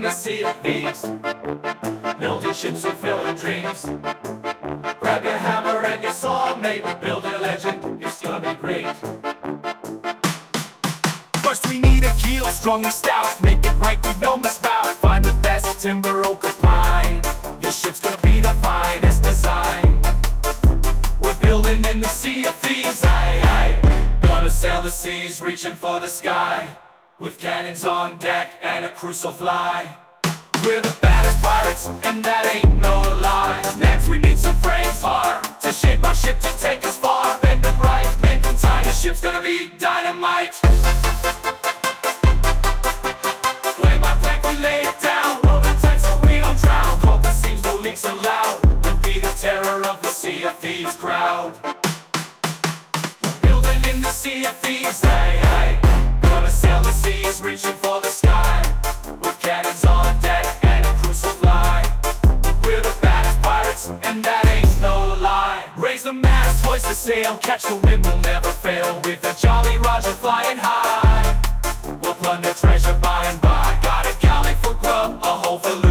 the sea of thieves, building ships with filled dreams. Grab your hammer and your saw, mate, build a legend, it's gonna be great. First we need a keel, strong and stout, make it right, we don't mess about. Find the best timber, oak or pine, your ship's gonna be the finest design. We're building in the sea of thieves, aye, aye. Gonna sail the seas, reaching for the sky, with cannons on deck and a crew so fly. We're the baddest pirates, and that ain't no lie. Next we need some frames hard to shape our ship to take us far. Bend them right, make them tight, the ship's gonna be dynamite. Play by plank, we lay it down, roll it tight so we don't drown. Hope the seams don't leak so loud, we'll be the terror of the sea of thieves crowd. Building in the sea of thieves, aye, aye. Gonna sail the seas, reaching for the sky, with cannons on deck and a crew so fly. We're the baddest pirates, and that ain't no lie. Raise the mast, hoist the sail, catch the wind, we'll never fail. With a Jolly Roger flying high, we'll plunder treasure by and by. Got a galley for grub, a hole for loot.